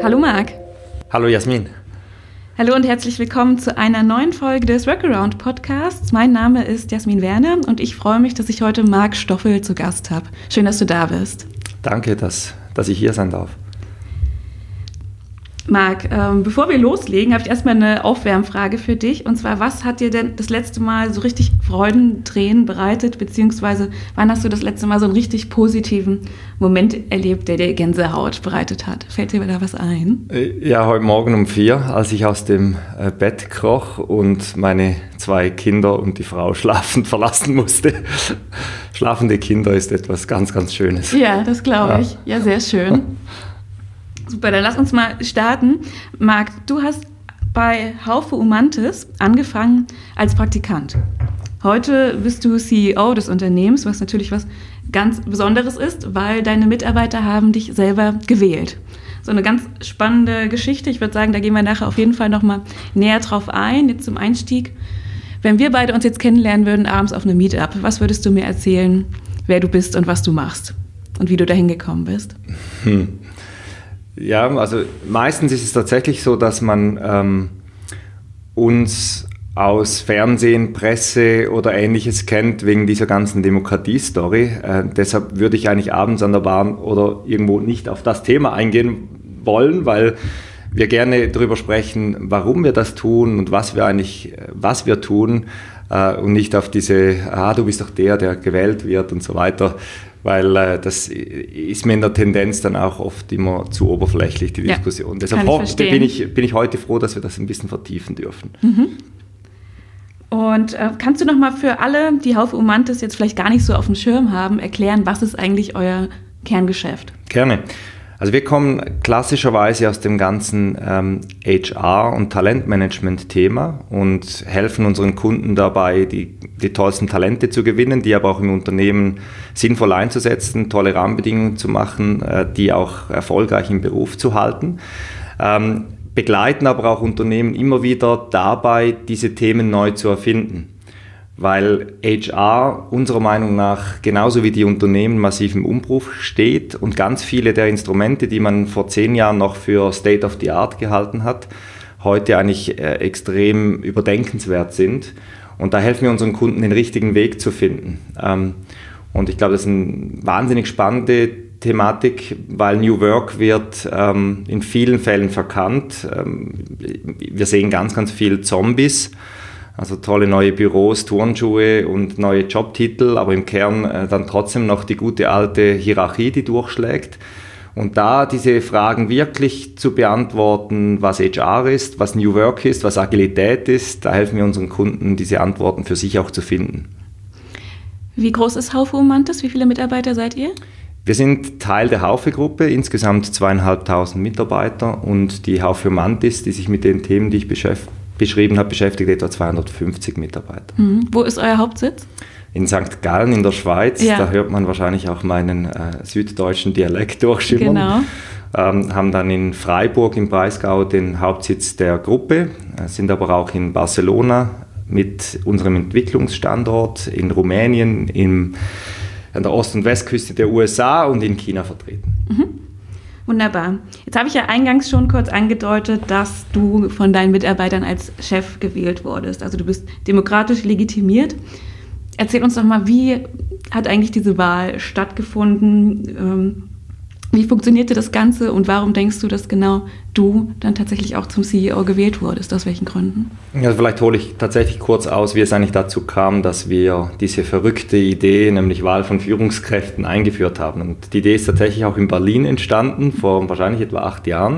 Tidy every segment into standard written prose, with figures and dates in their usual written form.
Hallo Marc. Hallo Jasmin. Hallo und herzlich willkommen zu einer neuen Folge des Workaround Podcasts. Mein Name ist Jasmin Werner und ich freue mich, dass ich heute Marc Stoffel zu Gast habe. Schön, dass du da bist. Danke, dass ich hier sein darf. Marc, bevor wir loslegen, habe ich erstmal eine Aufwärmfrage für dich. Und zwar, was hat dir denn das letzte Mal so richtig Freudentränen bereitet? Beziehungsweise, wann hast du das letzte Mal so einen richtig positiven Moment erlebt, der dir Gänsehaut bereitet hat? Fällt dir da was ein? Ja, heute Morgen um 4, als ich aus dem Bett kroch und meine 2 Kinder und die Frau schlafend verlassen musste. Schlafende Kinder ist etwas ganz, ganz Schönes. Ja, das glaube ich. Ja, sehr schön. Super, dann lass uns mal starten. Marc, du hast bei Haufe Umantis angefangen als Praktikant. Heute bist du CEO des Unternehmens, was natürlich was ganz Besonderes ist, weil deine Mitarbeiter haben dich selber gewählt. So eine ganz spannende Geschichte. Ich würde sagen, da gehen wir nachher auf jeden Fall noch mal näher drauf ein. Jetzt zum Einstieg. Wenn wir beide uns jetzt kennenlernen würden, abends auf einem Meetup, was würdest du mir erzählen, wer du bist und was du machst und wie du dahin gekommen bist? Ja, also meistens ist es tatsächlich so, dass man uns aus Fernsehen, Presse oder Ähnliches kennt wegen dieser ganzen Demokratie-Story. Deshalb würde ich eigentlich abends an der Bahn oder irgendwo nicht auf das Thema eingehen wollen, weil wir gerne darüber sprechen, warum wir das tun und was wir tun und nicht auf diese, du bist doch der gewählt wird und so weiter. Weil das ist mir in der Tendenz dann auch oft immer zu oberflächlich, die Diskussion. Deshalb bin ich heute froh, dass wir das ein bisschen vertiefen dürfen. Mhm. Und kannst du noch mal für alle, die Haufe Umantis jetzt vielleicht gar nicht so auf dem Schirm haben, erklären, was ist eigentlich euer Kerngeschäft? Gerne. Also wir kommen klassischerweise aus dem ganzen HR- und Talentmanagement-Thema und helfen unseren Kunden dabei, die tollsten Talente zu gewinnen, die aber auch im Unternehmen sinnvoll einzusetzen, tolle Rahmenbedingungen zu machen, die auch erfolgreich im Beruf zu halten. Begleiten aber auch Unternehmen immer wieder dabei, diese Themen neu zu erfinden. Weil HR unserer Meinung nach genauso wie die Unternehmen massiv im Umbruch steht und ganz viele der Instrumente, die man vor 10 Jahren noch für State of the Art gehalten hat, heute eigentlich extrem überdenkenswert sind. Und da helfen wir unseren Kunden, den richtigen Weg zu finden. Und ich glaube, das ist eine wahnsinnig spannende Thematik, weil New Work wird in vielen Fällen verkannt. Wir sehen ganz, ganz viel Zombies. Also tolle neue Büros, Turnschuhe und neue Jobtitel, aber im Kern dann trotzdem noch die gute alte Hierarchie, die durchschlägt. Und da diese Fragen wirklich zu beantworten, was HR ist, was New Work ist, was Agilität ist, da helfen wir unseren Kunden, diese Antworten für sich auch zu finden. Wie groß ist Haufe Umantis? Wie viele Mitarbeiter seid ihr? Wir sind Teil der Haufe-Gruppe, insgesamt 2.500 Mitarbeiter und die Haufe Umantis, die sich mit den Themen, die ich beschrieben habe, beschäftigt etwa 250 Mitarbeiter. Wo ist euer Hauptsitz? In St. Gallen in der Schweiz. Ja. Da hört man wahrscheinlich auch meinen süddeutschen Dialekt durchschimmern. Genau. Haben dann in Freiburg im Breisgau den Hauptsitz der Gruppe, sind aber auch in Barcelona mit unserem Entwicklungsstandort, in Rumänien, an der Ost- und Westküste der USA und in China vertreten. Mhm. Wunderbar. Jetzt habe ich ja eingangs schon kurz angedeutet, dass du von deinen Mitarbeitern als Chef gewählt wurdest. Also du bist demokratisch legitimiert. Erzähl uns doch mal, wie hat eigentlich diese Wahl stattgefunden? Wie funktionierte das Ganze und warum denkst du, dass genau du dann tatsächlich auch zum CEO gewählt wurdest? Aus welchen Gründen? Ja, vielleicht hole ich tatsächlich kurz aus, wie es eigentlich dazu kam, dass wir diese verrückte Idee, nämlich Wahl von Führungskräften, eingeführt haben. Und die Idee ist tatsächlich auch in Berlin entstanden, vor wahrscheinlich etwa 8 Jahren,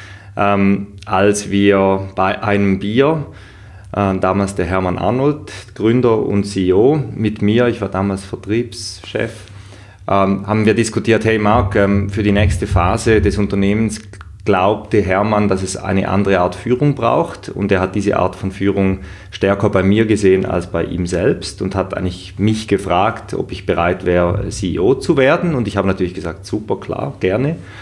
als wir bei einem Bier, damals der Hermann Arnold, Gründer und CEO, mit mir, ich war damals Vertriebschef, haben wir diskutiert, hey Marc, für die nächste Phase des Unternehmens glaubte Hermann, dass es eine andere Art Führung braucht und er hat diese Art von Führung stärker bei mir gesehen als bei ihm selbst und hat eigentlich mich gefragt, ob ich bereit wäre, CEO zu werden und ich habe natürlich gesagt, super, klar, gerne.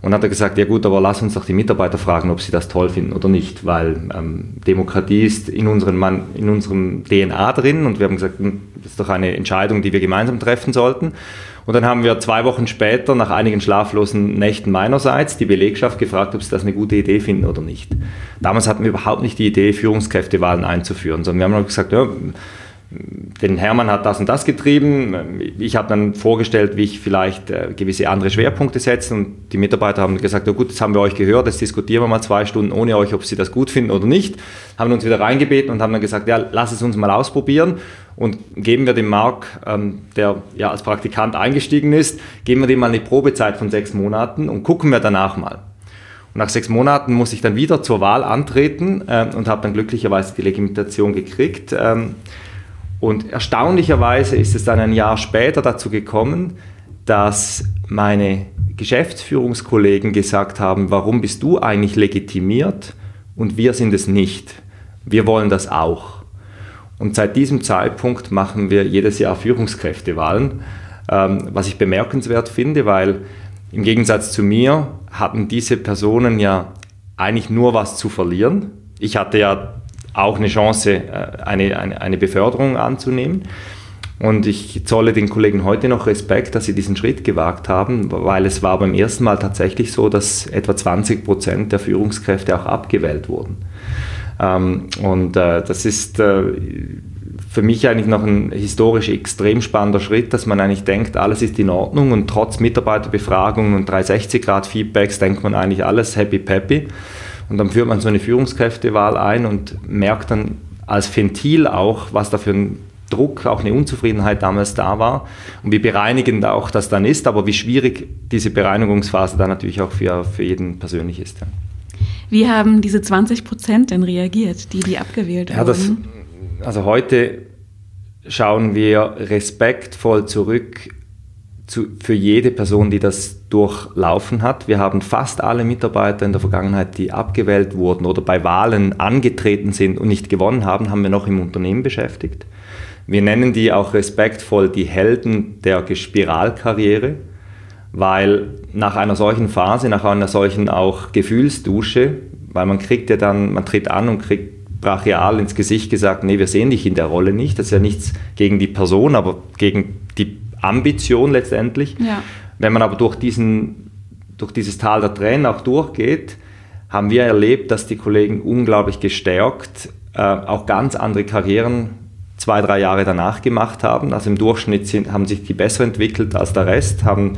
Und hat er gesagt, ja gut, aber lass uns doch die Mitarbeiter fragen, ob sie das toll finden oder nicht, weil Demokratie ist in unserem DNA drin und wir haben gesagt, das ist doch eine Entscheidung, die wir gemeinsam treffen sollten. Und dann haben wir 2 Wochen später, nach einigen schlaflosen Nächten meinerseits, die Belegschaft gefragt, ob sie das eine gute Idee finden oder nicht. Damals hatten wir überhaupt nicht die Idee, Führungskräftewahlen einzuführen, sondern wir haben gesagt, ja, den Hermann hat das und das getrieben. Ich habe dann vorgestellt, wie ich vielleicht gewisse andere Schwerpunkte setze und die Mitarbeiter haben gesagt, ja gut, das haben wir euch gehört, jetzt diskutieren wir mal 2 Stunden ohne euch, ob sie das gut finden oder nicht. Haben uns wieder reingebeten und haben dann gesagt, ja, lass es uns mal ausprobieren und geben wir dem Marc, der ja als Praktikant eingestiegen ist, geben wir dem mal eine Probezeit von 6 Monaten und gucken wir danach mal. Und nach 6 Monaten muss ich dann wieder zur Wahl antreten und habe dann glücklicherweise die Legitimation gekriegt. Und erstaunlicherweise ist es dann ein Jahr später dazu gekommen, dass meine Geschäftsführungskollegen gesagt haben, warum bist du eigentlich legitimiert und wir sind es nicht. Wir wollen das auch. Und seit diesem Zeitpunkt machen wir jedes Jahr Führungskräftewahlen, was ich bemerkenswert finde, weil im Gegensatz zu mir hatten diese Personen ja eigentlich nur was zu verlieren. Ich hatte ja auch eine Chance, eine Beförderung anzunehmen. Und ich zolle den Kollegen heute noch Respekt, dass sie diesen Schritt gewagt haben, weil es war beim ersten Mal tatsächlich so, dass etwa 20% der Führungskräfte auch abgewählt wurden. Das ist für mich eigentlich noch ein historisch extrem spannender Schritt, dass man eigentlich denkt, alles ist in Ordnung und trotz Mitarbeiterbefragungen und 360-Grad-Feedbacks denkt man eigentlich alles happy-peppy. Und dann führt man so eine Führungskräftewahl ein und merkt dann als Ventil auch, was da für ein Druck, auch eine Unzufriedenheit damals da war und wie bereinigend auch das dann ist, aber wie schwierig diese Bereinigungsphase dann natürlich auch für jeden persönlich ist. Ja. Wie haben diese 20% denn reagiert, die abgewählt wurden? Also heute schauen wir respektvoll zurück für jede Person, die das durchlaufen hat. Wir haben fast alle Mitarbeiter in der Vergangenheit, die abgewählt wurden oder bei Wahlen angetreten sind und nicht gewonnen haben, haben wir noch im Unternehmen beschäftigt. Wir nennen die auch respektvoll die Helden der Spiralkarriere, weil nach einer solchen Phase, nach einer solchen auch Gefühlsdusche, weil man tritt an und kriegt brachial ins Gesicht gesagt, nee, wir sehen dich in der Rolle nicht. Das ist ja nichts gegen die Person, aber gegen die Ambition letztendlich. Ja. Wenn man aber durch dieses Tal der Tränen auch durchgeht, haben wir erlebt, dass die Kollegen unglaublich gestärkt auch ganz andere Karrieren 2-3 Jahre danach gemacht haben. Also im Durchschnitt haben sich die besser entwickelt als der Rest, haben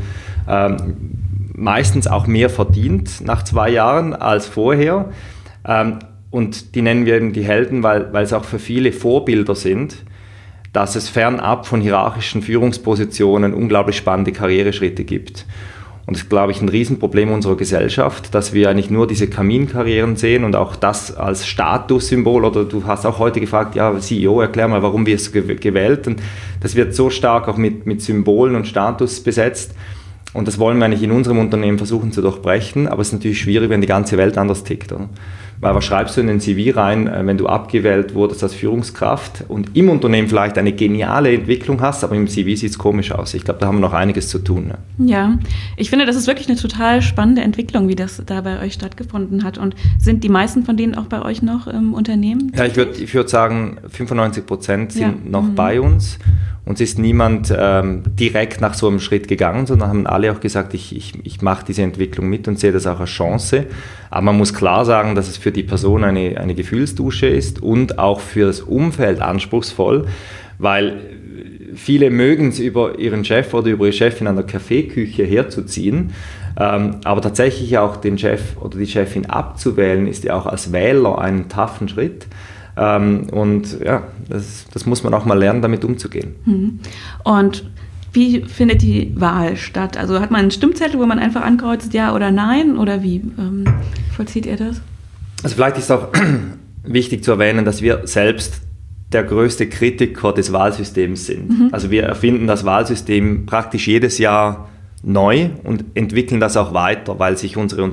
meistens auch mehr verdient nach 2 Jahren als vorher. Und die nennen wir eben die Helden, weil es auch für viele Vorbilder sind, dass es fernab von hierarchischen Führungspositionen unglaublich spannende Karriereschritte gibt. Und das ist, glaube ich, ein Riesenproblem unserer Gesellschaft, dass wir nicht nur diese Kaminkarrieren sehen und auch das als Statussymbol, oder du hast auch heute gefragt, ja, CEO, erklär mal, warum wirst du gewählt? Und das wird so stark auch mit Symbolen und Status besetzt. Und das wollen wir eigentlich in unserem Unternehmen versuchen zu durchbrechen, aber es ist natürlich schwierig, wenn die ganze Welt anders tickt, oder? Weil was schreibst du in den CV rein, wenn du abgewählt wurdest als Führungskraft und im Unternehmen vielleicht eine geniale Entwicklung hast, aber im CV sieht es komisch aus. Ich glaube, da haben wir noch einiges zu tun. Ne? Ja, ich finde, das ist wirklich eine total spannende Entwicklung, wie das da bei euch stattgefunden hat. Und sind die meisten von denen auch bei euch noch im Unternehmen? Ja, ich würd sagen, 95% sind noch bei uns. Uns ist niemand direkt nach so einem Schritt gegangen, sondern haben alle auch gesagt, ich mache diese Entwicklung mit und sehe das auch als Chance. Aber man muss klar sagen, dass es für die Person eine Gefühlsdusche ist und auch für das Umfeld anspruchsvoll, weil viele mögen es, über ihren Chef oder über ihre Chefin an der Kaffeeküche herzuziehen, aber tatsächlich auch den Chef oder die Chefin abzuwählen, ist ja auch als Wähler ein toughen Schritt. Und ja, das muss man auch mal lernen, damit umzugehen. Und wie findet die Wahl statt? Also hat man einen Stimmzettel, wo man einfach ankreuzt, ja oder nein? Oder wie vollzieht ihr das? Also vielleicht ist auch wichtig zu erwähnen, dass wir selbst der größte Kritiker des Wahlsystems sind. Also wir erfinden das Wahlsystem praktisch jedes Jahr neu und entwickeln das auch weiter, weil sich unsere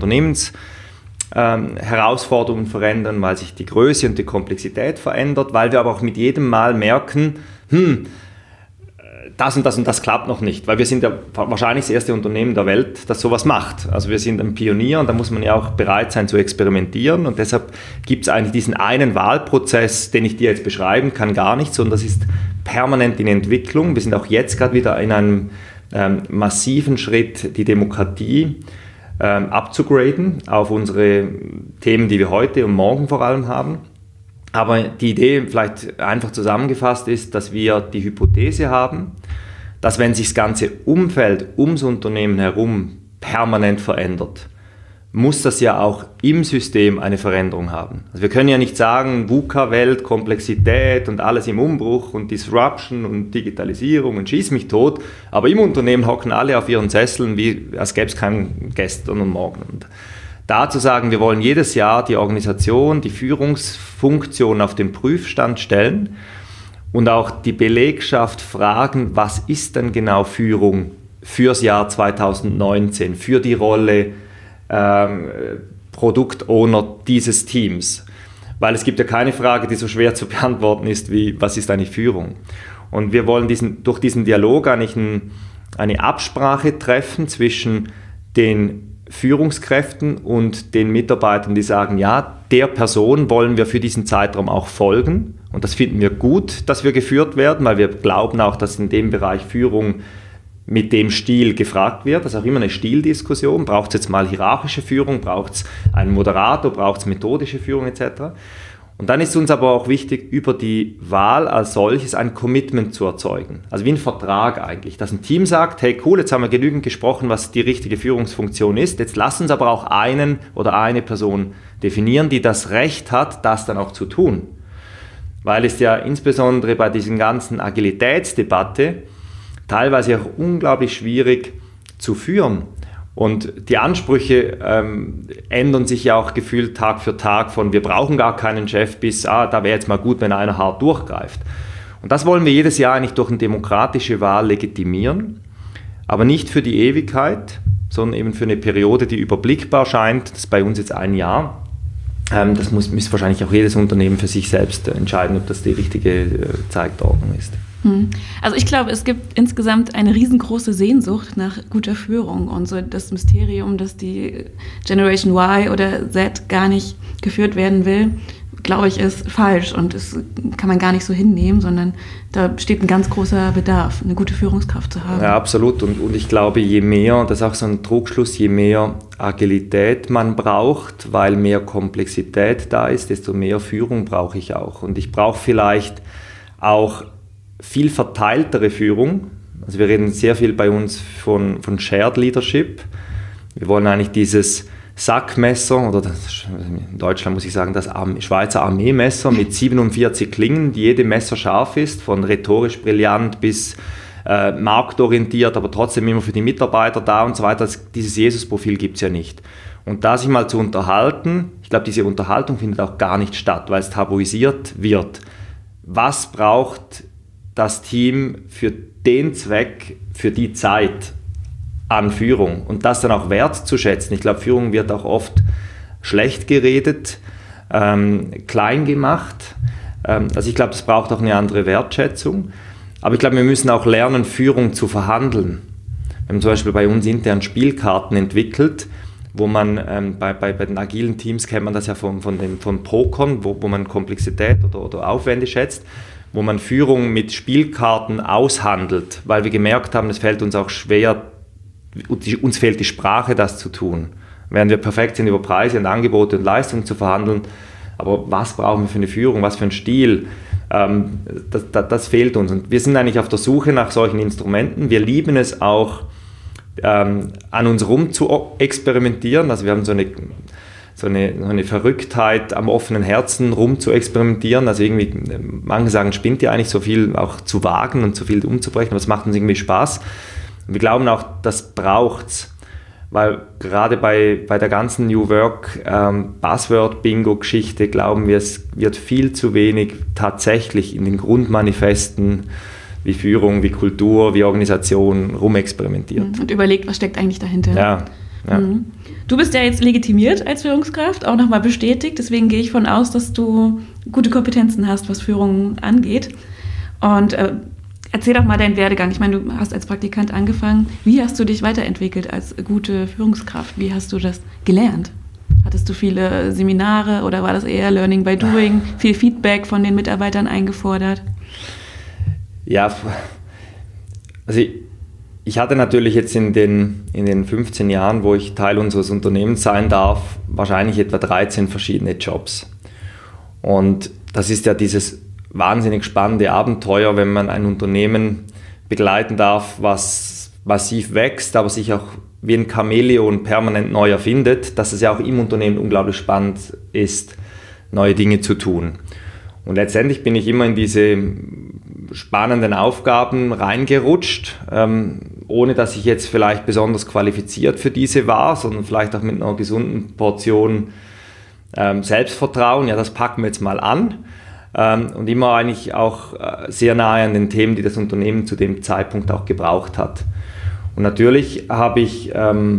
Herausforderungen verändern, weil sich die Größe und die Komplexität verändert, weil wir aber auch mit jedem Mal merken, das und das und das klappt noch nicht, weil wir sind ja wahrscheinlich das erste Unternehmen der Welt, das sowas macht. Also wir sind ein Pionier und da muss man ja auch bereit sein zu experimentieren und deshalb gibt es eigentlich diesen einen Wahlprozess, den ich dir jetzt beschreiben kann, gar nicht, sondern das ist permanent in Entwicklung. Wir sind auch jetzt gerade wieder in einem massiven Schritt, die Demokratie abzugraden auf unsere Themen, die wir heute und morgen vor allem haben. Aber die Idee, vielleicht einfach zusammengefasst, ist, dass wir die Hypothese haben, dass wenn sich das ganze Umfeld ums Unternehmen herum permanent verändert, muss das ja auch im System eine Veränderung haben. Also wir können ja nicht sagen, VUCA-Welt, Komplexität und alles im Umbruch und Disruption und Digitalisierung und schieß mich tot, aber im Unternehmen hocken alle auf ihren Sesseln, wie als gäbe es kein Gestern und Morgen. Und dazu sagen, wir wollen jedes Jahr die Organisation, die Führungsfunktion auf den Prüfstand stellen und auch die Belegschaft fragen, was ist denn genau Führung fürs Jahr 2019, für die Rolle Product-Owner dieses Teams. Weil es gibt ja keine Frage, die so schwer zu beantworten ist, wie was ist eigentlich Führung. Und wir wollen durch diesen Dialog eigentlich eine Absprache treffen zwischen den Führungskräften und den Mitarbeitern, die sagen, ja, der Person wollen wir für diesen Zeitraum auch folgen und das finden wir gut, dass wir geführt werden, weil wir glauben auch, dass in dem Bereich Führung mit dem Stil gefragt wird. Das ist auch immer eine Stildiskussion. Braucht es jetzt mal hierarchische Führung, braucht es einen Moderator, braucht es methodische Führung etc. Und dann ist uns aber auch wichtig, über die Wahl als solches ein Commitment zu erzeugen. Also wie ein Vertrag eigentlich, dass ein Team sagt, hey cool, jetzt haben wir genügend gesprochen, was die richtige Führungsfunktion ist, jetzt lass uns aber auch einen oder eine Person definieren, die das Recht hat, das dann auch zu tun. Weil es ja insbesondere bei diesen ganzen Agilitätsdebatte teilweise auch unglaublich schwierig zu führen. Und die Ansprüche ändern sich ja auch gefühlt Tag für Tag von wir brauchen gar keinen Chef bis da wäre jetzt mal gut, wenn einer hart durchgreift. Und das wollen wir jedes Jahr eigentlich durch eine demokratische Wahl legitimieren, aber nicht für die Ewigkeit, sondern eben für eine Periode, die überblickbar scheint. Das ist bei uns jetzt ein Jahr. Das muss wahrscheinlich auch jedes Unternehmen für sich selbst entscheiden, ob das die richtige Zeitordnung ist. Also ich glaube, es gibt insgesamt eine riesengroße Sehnsucht nach guter Führung und so das Mysterium, dass die Generation Y oder Z gar nicht geführt werden will, glaube ich, ist falsch und das kann man gar nicht so hinnehmen, sondern da besteht ein ganz großer Bedarf, eine gute Führungskraft zu haben. Ja, absolut und ich glaube, je mehr, das ist auch so ein Trugschluss, je mehr Agilität man braucht, weil mehr Komplexität da ist, desto mehr Führung brauche ich auch und ich brauche vielleicht auch viel verteiltere Führung. Also wir reden sehr viel bei uns von Shared Leadership. Wir wollen eigentlich dieses Sackmesser, oder in Deutschland muss ich sagen, das Schweizer Armeemesser mit 47 Klingen, die jede Messer scharf ist, von rhetorisch brillant bis marktorientiert, aber trotzdem immer für die Mitarbeiter da und so weiter. Dieses Jesus-Profil gibt es ja nicht. Und da sich mal zu unterhalten, ich glaube, diese Unterhaltung findet auch gar nicht statt, weil es tabuisiert wird. Was braucht das Team für den Zweck, für die Zeit an Führung und das dann auch wertzuschätzen. Ich glaube, Führung wird auch oft schlecht geredet, klein gemacht. Also ich glaube, es braucht auch eine andere Wertschätzung. Aber ich glaube, wir müssen auch lernen, Führung zu verhandeln. Wir haben zum Beispiel bei uns intern Spielkarten entwickelt, wo man bei den agilen Teams kennt man das ja von Procon, wo man Komplexität oder Aufwände schätzt, wo man Führung mit Spielkarten aushandelt, weil wir gemerkt haben, es fällt uns auch schwer, uns fehlt die Sprache, das zu tun. Während wir perfekt sind, über Preise und Angebote und Leistungen zu verhandeln, aber was brauchen wir für eine Führung, was für einen Stil, das fehlt uns. Und wir sind eigentlich auf der Suche nach solchen Instrumenten. Wir lieben es auch, an uns rum zu experimentieren. Also wir haben so eine Verrücktheit am offenen Herzen rum zu experimentieren. Also irgendwie, manche sagen, spinnt ihr eigentlich so viel auch zu wagen und so viel umzubrechen, aber es macht uns irgendwie Spaß. Und wir glauben auch, das braucht's, weil gerade bei der ganzen New Work Buzzword-Bingo-Geschichte glauben wir, es wird viel zu wenig tatsächlich in den Grundmanifesten wie Führung, wie Kultur, wie Organisation rumexperimentiert. Und überlegt, was steckt eigentlich dahinter. Ja. Du bist ja jetzt legitimiert als Führungskraft, auch nochmal bestätigt. Deswegen gehe ich von aus, dass du gute Kompetenzen hast, was Führung angeht. Und Erzähl doch mal deinen Werdegang. Ich meine, du hast als Praktikant angefangen. Wie hast du dich weiterentwickelt als gute Führungskraft? Wie hast du das gelernt? Hattest du viele Seminare oder war das eher Learning by Doing? Viel Feedback von den Mitarbeitern eingefordert? Ja, also ich hatte natürlich jetzt in den 15 Jahren, wo ich Teil unseres Unternehmens sein darf, wahrscheinlich etwa 13 verschiedene Jobs. Und das ist ja dieses wahnsinnig spannende Abenteuer, wenn man ein Unternehmen begleiten darf, was massiv wächst, aber sich auch wie ein Chamäleon permanent neu erfindet, dass es ja auch im Unternehmen unglaublich spannend ist, neue Dinge zu tun. Und letztendlich bin ich immer in diese spannenden Aufgaben reingerutscht, ohne dass ich jetzt vielleicht besonders qualifiziert für diese war, sondern vielleicht auch mit einer gesunden Portion Selbstvertrauen. Ja, das packen wir jetzt mal an. Und immer eigentlich auch sehr nahe an den Themen, die das Unternehmen zu dem Zeitpunkt auch gebraucht hat. Und natürlich habe ich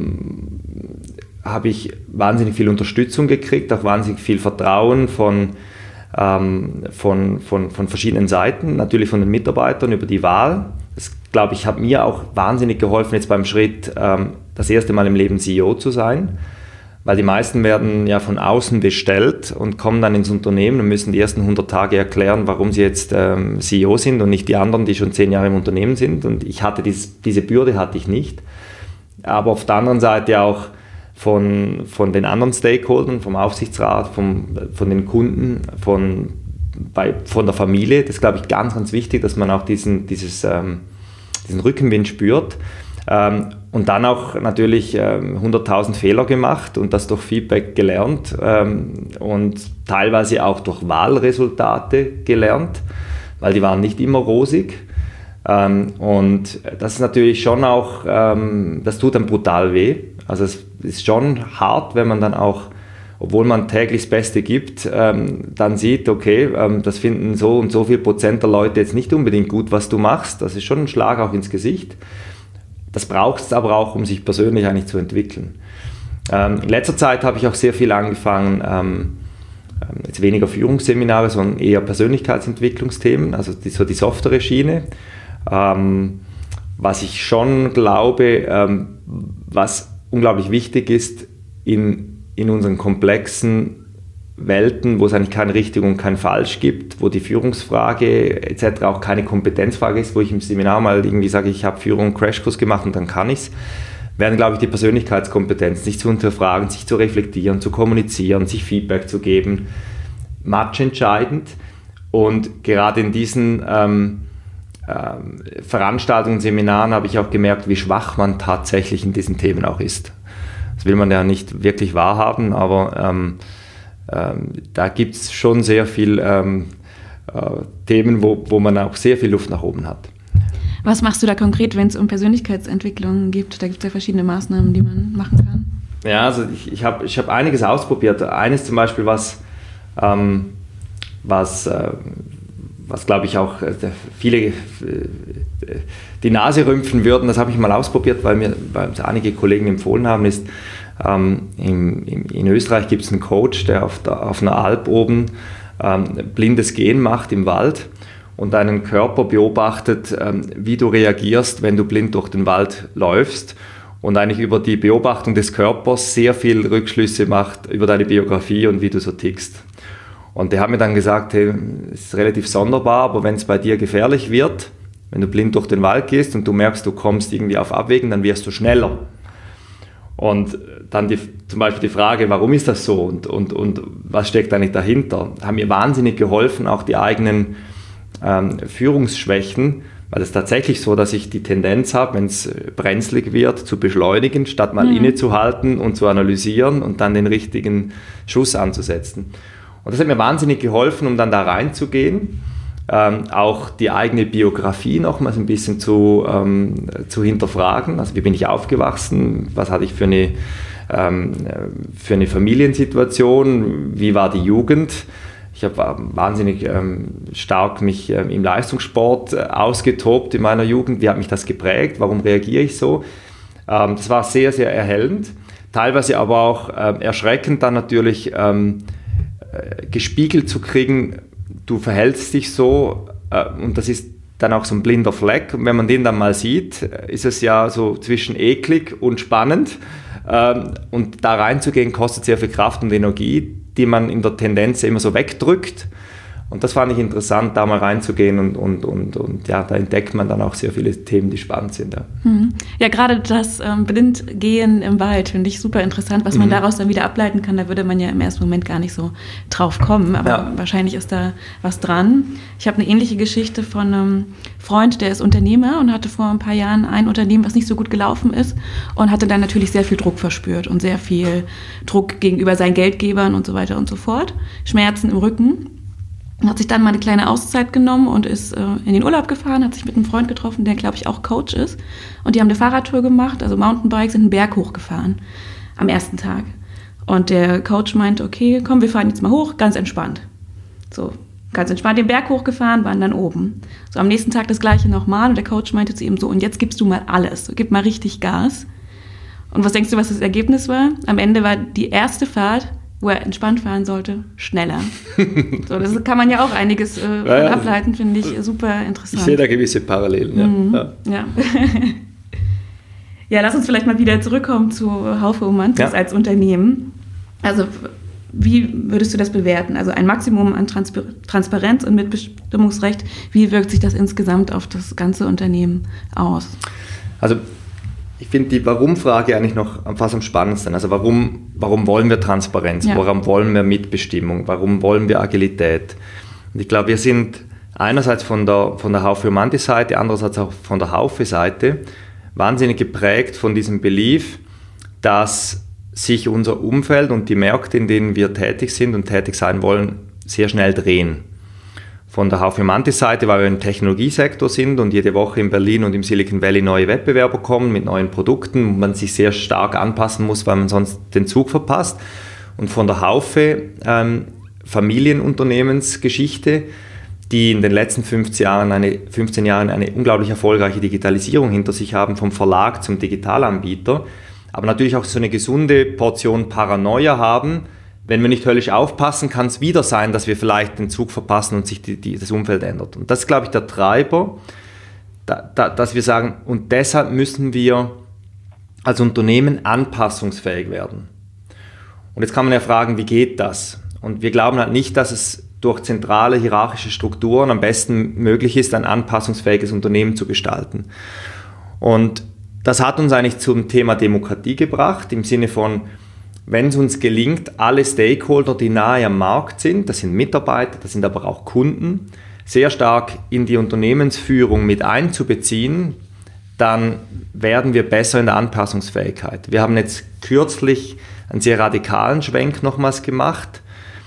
wahnsinnig viel Unterstützung gekriegt, auch wahnsinnig viel Vertrauen von verschiedenen Seiten, natürlich von den Mitarbeitern über die Wahl. Das, glaube ich, hat mir auch wahnsinnig geholfen, jetzt beim Schritt, das erste Mal im Leben CEO zu sein. Weil die meisten werden ja von außen bestellt und kommen dann ins Unternehmen und müssen die ersten 100 Tage erklären, warum sie jetzt CEO sind und nicht die anderen, die schon 10 Jahre im Unternehmen sind. Und ich hatte diese Bürde hatte ich nicht. Aber auf der anderen Seite auch von den anderen Stakeholdern, vom Aufsichtsrat, von den Kunden, von der Familie. Das ist, glaube ich, ganz, ganz wichtig, dass man auch diesen Rückenwind spürt. Und dann auch natürlich 100.000 Fehler gemacht und das durch Feedback gelernt und teilweise auch durch Wahlresultate gelernt, weil die waren nicht immer rosig. Und das ist natürlich schon auch, das tut dann brutal weh. Also es ist schon hart, wenn man dann auch, obwohl man täglich das Beste gibt, dann sieht, okay, das finden so und so viel Prozent der Leute jetzt nicht unbedingt gut, was du machst. Das ist schon ein Schlag auch ins Gesicht. Das braucht es aber auch, um sich persönlich eigentlich zu entwickeln. In letzter Zeit habe ich auch sehr viel angefangen, jetzt weniger Führungsseminare, sondern eher Persönlichkeitsentwicklungsthemen, also die softere Schiene. Was ich schon glaube, was unglaublich wichtig ist in unseren komplexen Welten, wo es eigentlich kein richtig und kein falsch gibt, wo die Führungsfrage etc. auch keine Kompetenzfrage ist, wo ich im Seminar mal irgendwie sage, ich habe Führung einen Crashkurs gemacht und dann kann ich es, werden, glaube ich, die Persönlichkeitskompetenz, sich zu hinterfragen, sich zu reflektieren, zu kommunizieren, sich Feedback zu geben, matchentscheidend. Und gerade in diesen Veranstaltungen, Seminaren habe ich auch gemerkt, wie schwach man tatsächlich in diesen Themen auch ist. Das will man ja nicht wirklich wahrhaben, aber da gibt es schon sehr viel Themen, wo man auch sehr viel Luft nach oben hat. Was machst du da konkret, wenn es um Persönlichkeitsentwicklung geht? Da gibt es ja verschiedene Maßnahmen, die man machen kann. Ja, also ich hab einiges ausprobiert. Eines zum Beispiel, was glaube ich auch viele die Nase rümpfen würden, das habe ich mal ausprobiert, weil es einige Kollegen empfohlen haben, ist, in Österreich gibt es einen Coach, der auf einer Alp oben blindes Gehen macht im Wald und deinen Körper beobachtet, wie du reagierst, wenn du blind durch den Wald läufst und eigentlich über die Beobachtung des Körpers sehr viel Rückschlüsse macht über deine Biografie und wie du so tickst. Und der hat mir dann gesagt, hey, es ist relativ sonderbar, aber wenn es bei dir gefährlich wird, wenn du blind durch den Wald gehst und du merkst, du kommst irgendwie auf Abwägen, dann wirst du schneller. Und dann zum Beispiel die Frage, warum ist das so und was steckt eigentlich dahinter, haben mir wahnsinnig geholfen, auch die eigenen Führungsschwächen, weil es ist tatsächlich so, dass ich die Tendenz habe, wenn es brenzlig wird, zu beschleunigen, statt mal innezuhalten und zu analysieren und dann den richtigen Schuss anzusetzen. Und das hat mir wahnsinnig geholfen, um dann da reinzugehen, auch die eigene Biografie nochmals ein bisschen zu hinterfragen. Also wie bin ich aufgewachsen, was hatte ich für eine Familiensituation, wie war die Jugend. Ich habe wahnsinnig stark mich im Leistungssport ausgetobt in meiner Jugend. Wie hat mich das geprägt? Warum reagiere ich so? Das war sehr, sehr erhellend. Teilweise aber auch erschreckend dann natürlich gespiegelt zu kriegen, du verhältst dich so und das ist dann auch so ein blinder Fleck. Und wenn man den dann mal sieht, ist es ja so zwischen eklig und spannend. Und da reinzugehen, kostet sehr viel Kraft und Energie, die man in der Tendenz immer so wegdrückt. Und das fand ich interessant, da mal reinzugehen und ja, da entdeckt man dann auch sehr viele Themen, die spannend sind. Ja, ja, gerade das Blindgehen im Wald finde ich super interessant, was man daraus dann wieder ableiten kann. Da würde man ja im ersten Moment gar nicht so drauf kommen, aber wahrscheinlich ist da was dran. Ich habe eine ähnliche Geschichte von einem Freund, der ist Unternehmer und hatte vor ein paar Jahren ein Unternehmen, was nicht so gut gelaufen ist und hatte dann natürlich sehr viel Druck verspürt und sehr viel Druck gegenüber seinen Geldgebern und so weiter und so fort. Schmerzen im Rücken. Hat sich dann mal eine kleine Auszeit genommen und ist in den Urlaub gefahren, hat sich mit einem Freund getroffen, der, glaube ich, auch Coach ist. Und die haben eine Fahrradtour gemacht, also Mountainbike, sind einen Berg hochgefahren am ersten Tag. Und der Coach meinte, okay, komm, wir fahren jetzt mal hoch, ganz entspannt. So, ganz entspannt den Berg hochgefahren, waren dann oben. So, am nächsten Tag das Gleiche nochmal und der Coach meinte zu ihm so, und jetzt gibst du mal alles, gib mal richtig Gas. Und was denkst du, was das Ergebnis war? Am Ende war die erste Fahrt, wo er entspannt fahren sollte, schneller. So, das kann man ja auch einiges ableiten, finde ich super interessant. Ich sehe da gewisse Parallelen. Ja. Ja, lass uns vielleicht mal wieder zurückkommen zu Haufe Umantis als Unternehmen. Also wie würdest du das bewerten? Also ein Maximum an Transparenz und Mitbestimmungsrecht, wie wirkt sich das insgesamt auf das ganze Unternehmen aus? Also ich finde die Warum-Frage eigentlich noch fast am spannendsten. Also warum wollen wir Transparenz? Ja. Warum wollen wir Mitbestimmung? Warum wollen wir Agilität? Und ich glaube, wir sind einerseits von der Haufe Umantis Seite, andererseits auch von der Haufe Seite wahnsinnig geprägt von diesem Belief, dass sich unser Umfeld und die Märkte, in denen wir tätig sind und tätig sein wollen, sehr schnell drehen. Von der Haufe Umantis Seite, weil wir im Technologiesektor sind und jede Woche in Berlin und im Silicon Valley neue Wettbewerber kommen mit neuen Produkten und man sich sehr stark anpassen muss, weil man sonst den Zug verpasst. Und von der Haufe Familienunternehmensgeschichte, die in den letzten 15 Jahren eine unglaublich erfolgreiche Digitalisierung hinter sich haben, vom Verlag zum Digitalanbieter, aber natürlich auch so eine gesunde Portion Paranoia haben. Wenn wir nicht höllisch aufpassen, kann es wieder sein, dass wir vielleicht den Zug verpassen und sich das Umfeld ändert. Und das ist, glaube ich, der Treiber, dass wir sagen, und deshalb müssen wir als Unternehmen anpassungsfähig werden. Und jetzt kann man ja fragen, wie geht das? Und wir glauben halt nicht, dass es durch zentrale hierarchische Strukturen am besten möglich ist, ein anpassungsfähiges Unternehmen zu gestalten. Und das hat uns eigentlich zum Thema Demokratie gebracht, im Sinne von, wenn es uns gelingt, alle Stakeholder, die nahe am Markt sind, das sind Mitarbeiter, das sind aber auch Kunden, sehr stark in die Unternehmensführung mit einzubeziehen, dann werden wir besser in der Anpassungsfähigkeit. Wir haben jetzt kürzlich einen sehr radikalen Schwenk nochmals gemacht,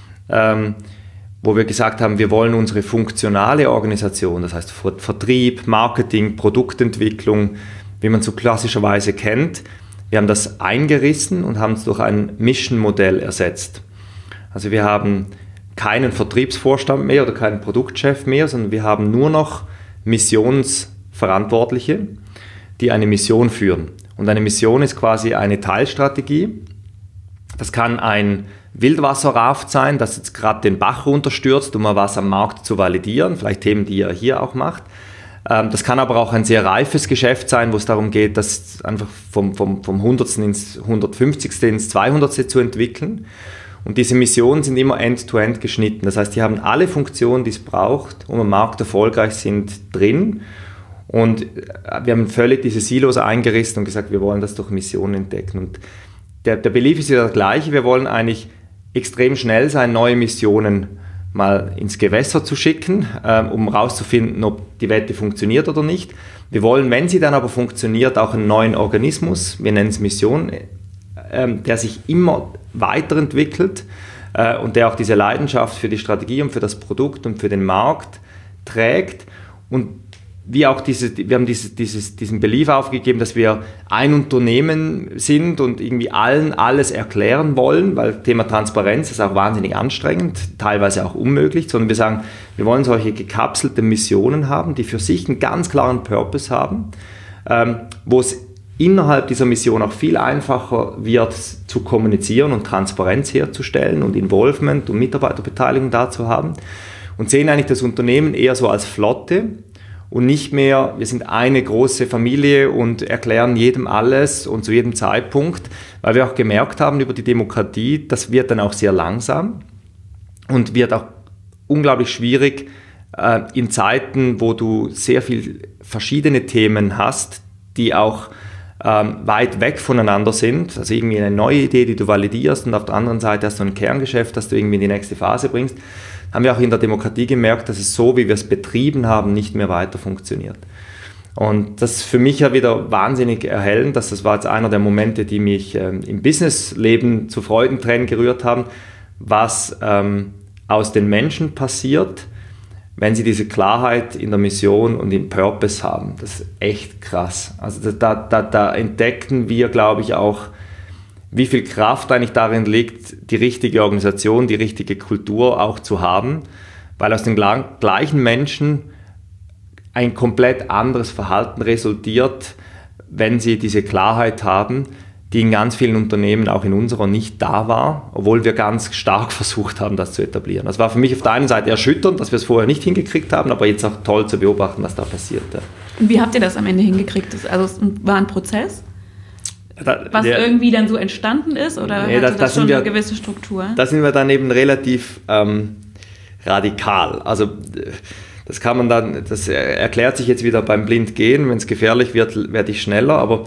wo wir gesagt haben, wir wollen unsere funktionale Organisation, das heißt Vertrieb, Marketing, Produktentwicklung, wie man so klassischerweise kennt, wir haben das eingerissen und haben es durch ein Mission-Modell ersetzt. Also wir haben keinen Vertriebsvorstand mehr oder keinen Produktchef mehr, sondern wir haben nur noch Missionsverantwortliche, die eine Mission führen. Und eine Mission ist quasi eine Teilstrategie. Das kann ein Wildwasserraft sein, das jetzt gerade den Bach runterstürzt, um mal was am Markt zu validieren, vielleicht Themen, die ihr hier auch macht. Das kann aber auch ein sehr reifes Geschäft sein, wo es darum geht, das einfach vom 100. ins 150. ins 200. zu entwickeln. Und diese Missionen sind immer end-to-end geschnitten. Das heißt, die haben alle Funktionen, die es braucht, um am Markt erfolgreich sind, drin. Und wir haben völlig diese Silos eingerissen und gesagt, wir wollen das durch Missionen entdecken. Und der Belief ist ja der gleiche. Wir wollen eigentlich extrem schnell sein, neue Missionen mal ins Gewässer zu schicken, um herauszufinden, ob die Wette funktioniert oder nicht. Wir wollen, wenn sie dann aber funktioniert, auch einen neuen Organismus, wir nennen es Mission, der sich immer weiterentwickelt und der auch diese Leidenschaft für die Strategie und für das Produkt und für den Markt trägt. Und wir haben diesen Belief aufgegeben, dass wir ein Unternehmen sind und irgendwie allen alles erklären wollen, weil Thema Transparenz ist auch wahnsinnig anstrengend, teilweise auch unmöglich, sondern wir sagen, wir wollen solche gekapselte Missionen haben, die für sich einen ganz klaren Purpose haben, wo es innerhalb dieser Mission auch viel einfacher wird zu kommunizieren und Transparenz herzustellen und Involvement und Mitarbeiterbeteiligung dazu haben und sehen eigentlich das Unternehmen eher so als Flotte und nicht mehr, wir sind eine große Familie und erklären jedem alles und zu jedem Zeitpunkt, weil wir auch gemerkt haben über die Demokratie, das wird dann auch sehr langsam und wird auch unglaublich schwierig in Zeiten, wo du sehr viele verschiedene Themen hast, die auch weit weg voneinander sind, also irgendwie eine neue Idee, die du validierst und auf der anderen Seite hast du ein Kerngeschäft, das du irgendwie in die nächste Phase bringst, haben wir auch in der Demokratie gemerkt, dass es so, wie wir es betrieben haben, nicht mehr weiter funktioniert. Und das ist für mich ja wieder wahnsinnig erhellend, das war jetzt einer der Momente, die mich im Businessleben zu Freudentränen gerührt haben, was aus den Menschen passiert, wenn sie diese Klarheit in der Mission und im Purpose haben. Das ist echt krass. Also da entdecken wir, glaube ich, auch, wie viel Kraft eigentlich darin liegt, die richtige Organisation, die richtige Kultur auch zu haben, weil aus den gleichen Menschen ein komplett anderes Verhalten resultiert, wenn sie diese Klarheit haben, die in ganz vielen Unternehmen, auch in unserer, nicht da war, obwohl wir ganz stark versucht haben, das zu etablieren. Das war für mich auf der einen Seite erschütternd, dass wir es vorher nicht hingekriegt haben, aber jetzt auch toll zu beobachten, was da passierte. Und wie habt ihr das am Ende hingekriegt? Also es war ein Prozess, was irgendwie dann so entstanden ist, oder hatte das schon eine gewisse Struktur? Da sind wir dann eben relativ radikal. Also das kann man dann, das erklärt sich jetzt wieder beim Blindgehen, wenn es gefährlich wird, werde ich schneller, aber